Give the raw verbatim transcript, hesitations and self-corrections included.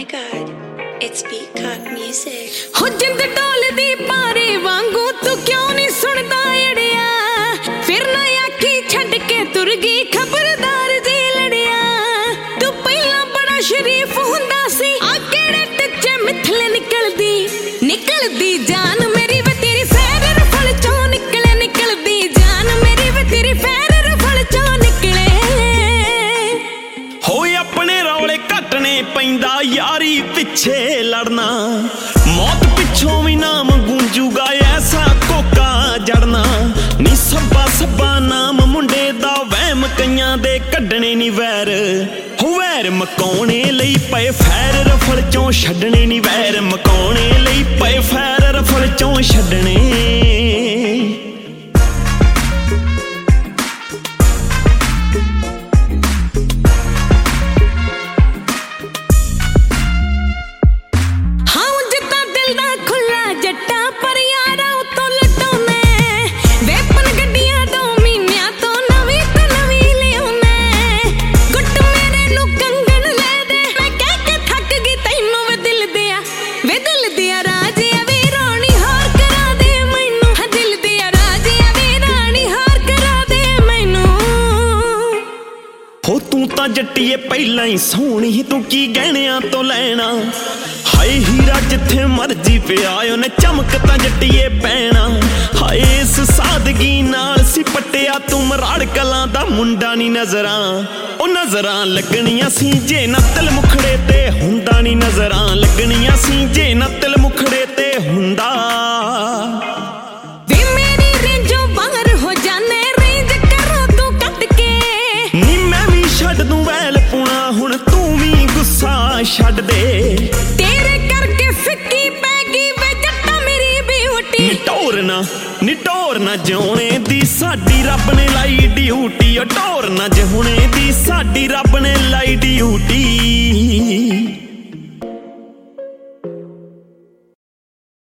God, it's Peacock Music. हो जिंद डोलदी पारे वांगू तू क्यों नहीं सुनदा एड़िया फिर ना आखी छड़ के तुर गई खबरदार जी लड़िया तू पहला बड़ा शरीफ हुंदा सी आ केड़े टच्चे मिथले निकलदी निकलदी जान मेरी वे तेरी फैर रफल चों निकले निकलदी जान मेरी वे तेरी फैर रफल चों निकले हो अपने रौले कटने पैंदा यारी पिछे लड़ना मौत पिछों भी नाम गूंजूगा ऐसा कोका जड़ना नी सब्बा सब्बा नाम मुंडे दा वहम कईयां दे कड्डने नी वैर हो वैर मकाउने लई पए फैर रफल चों छड्डने नी वैर मकाउने लई पए फैर रफल चों छड्डने जट्टिए पहला ही सोहनी तू की गहणियां तो लैना हाय हीरा जिथे मर्जी पिया उन्हें चमक तां जट्टिए पैना हाय इस सादगी नाल सी पट्टिया तू मराड़ कलां दा मुंडा नी नजरां ओ नजरां लगणियां सी जे ना तिल मुखड़े ते हुंदा नी नजरां लगणियां सी जे ना तिल मुखड़े ते हुंदा छड़ दे तेरे करके फिक्की पैगी वे जट्टा मेरी ब्यूटी निटोरना निटोरना जिउणे दी साडी रब ने लाई ड्यूटी टोरना जिउणे दी साडी रब ने लाई ड्यूटी